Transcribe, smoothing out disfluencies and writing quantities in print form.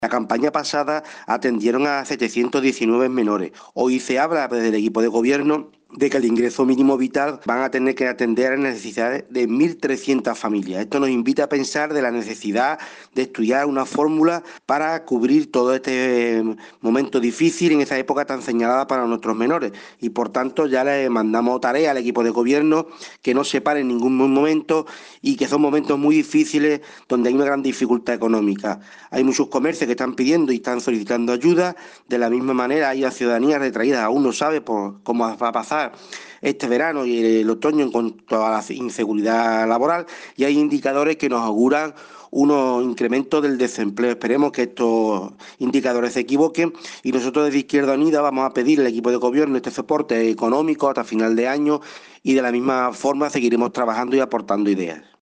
La campaña pasada atendieron a 719 menores. Hoy se habla desde el equipo de gobierno de que el ingreso mínimo vital van a tener que atender a las necesidades de 1.300 familias. Esto nos invita a pensar de la necesidad de estudiar una fórmula para cubrir todo este momento difícil en esa época tan señalada para nuestros menores. Y por tanto ya le mandamos tarea al equipo de gobierno que no se pare en ningún momento y que son momentos muy difíciles donde hay una gran dificultad económica. Hay muchos comercios que están pidiendo y están solicitando ayuda. De la misma manera, hay la ciudadanía retraída. Aún no sabe por cómo va a pasar este verano y el otoño en cuanto a la inseguridad laboral. Y hay indicadores que nos auguran unos incrementos del desempleo. Esperemos que estos indicadores se equivoquen y nosotros desde Izquierda Unida vamos a pedir al equipo de gobierno este soporte económico hasta final de año y de la misma forma seguiremos trabajando y aportando ideas.